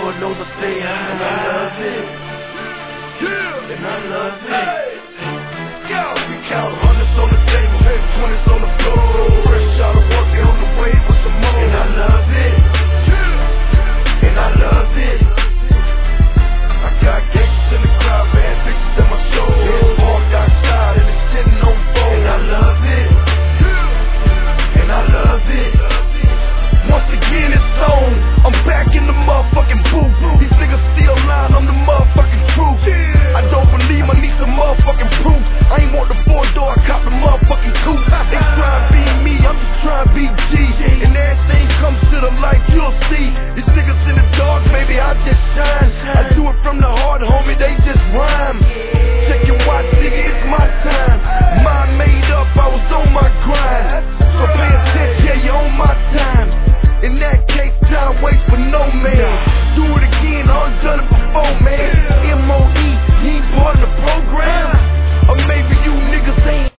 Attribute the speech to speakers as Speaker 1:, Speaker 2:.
Speaker 1: Lord knows I stay high, and I love it. Yeah, and I love it. Yo, we count hundreds on the table, 20s on the floor. Fresh out of work, on the way with some more, and I love it. And I love it. I got gangsters in the crowd, bad bitches in my soul. It's parked outside and it's sitting on phone, and I love it. And I love it. Once again it's on, I'm back in the motherfucking booth. These niggas still lying, I'm the motherfucking truth. I don't believe I need some motherfucking proof. I ain't want the 4-door, I cop the motherfucking coupe. They try to be me, I'm just trying to be G.